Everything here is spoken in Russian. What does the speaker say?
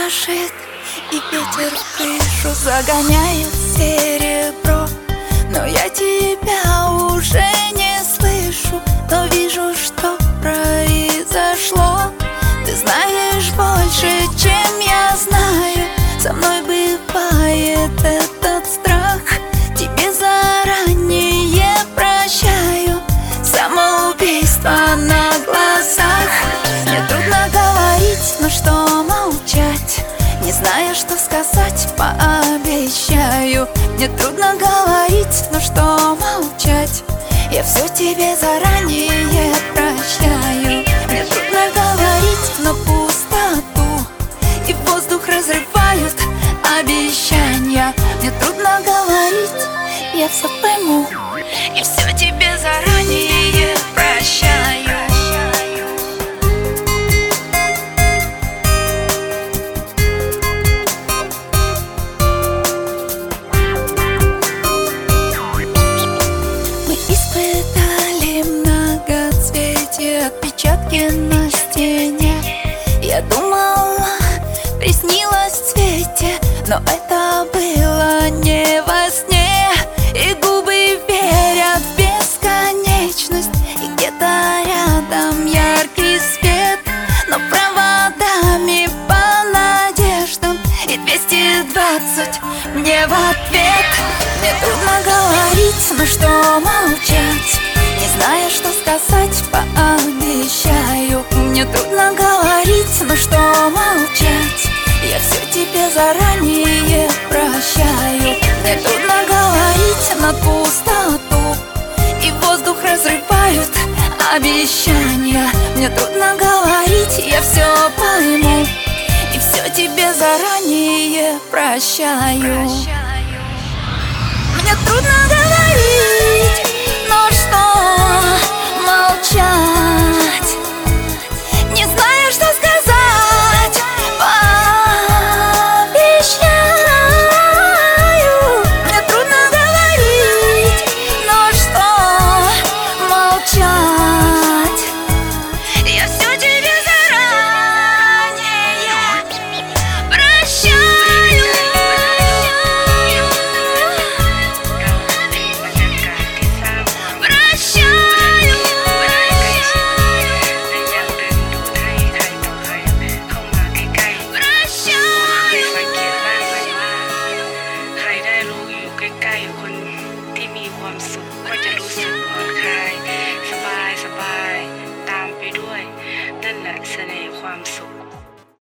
дрожит, и ветер в крышу загоняет серебро. Но я тебя уже не слышу, но вижу, что произошло. Ты знаешь больше, чем я знаю. Со мной бывает этот страх. Тебе заранее прощаю самоубийство на глазах. Мне трудно говорить, но что молчать? Не зная, что сказать, пообещаю. Мне трудно говорить, но что молчать? Я все тебе заранее прощаю. Мне трудно говорить, но пустоту и воздух разрывают обещания. Мне трудно говорить, я все пойму и все тебе заранее прощаю. Отпечатки на стене. Я думала, приснилось в цвете, но это было не во сне. И губы верят в бесконечность, и где-то рядом яркий свет, но проводами по надеждам и 220 мне в ответ. Мне трудно говорить, но что молчать? Не знаю, что сказать, пообещаю. Мне трудно говорить, но что молчать? Я все тебе заранее прощаю. Мне трудно говорить на пустоту, и воздух разрывают обещания. Мне трудно говорить, я все пойму и все тебе заранее прощаю. Мне трудно говорить, но что молчать? Не знаю, что сказать, пообещаю. Мне трудно говорить, но что молчать? Я все тебе заранее прощаю. ใกล้ๆคนที่มีความสุขก็จะรู้สึกผ่อนคลายสบายๆตามไปด้วยนั่นแหละเสน่ห์ความสุข